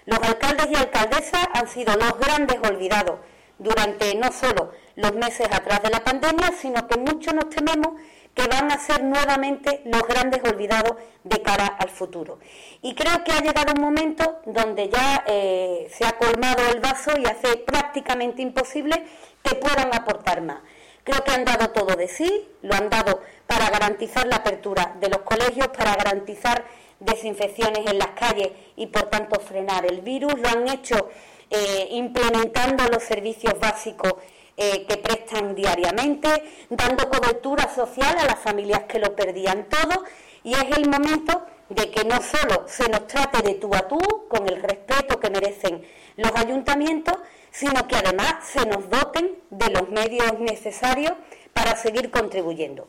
Los alcaldes y alcaldesas han sido los grandes olvidados durante no solo los meses atrás de la pandemia, sino que muchos nos tememos que van a ser nuevamente los grandes olvidados de cara al futuro. Y creo que ha llegado un momento donde ya se ha colmado el vaso y hace prácticamente imposible que puedan aportar más. Creo que han dado todo de sí, lo han dado para garantizar la apertura de los colegios, para garantizar desinfecciones en las calles y por tanto frenar el virus, lo han hecho implementando los servicios básicos que prestan diariamente, dando cobertura social a las familias que lo perdían todo, y es el momento de que no solo se nos trate de tú a tú, con el respeto que merecen los ayuntamientos, sino que además se nos doten de los medios necesarios para seguir contribuyendo.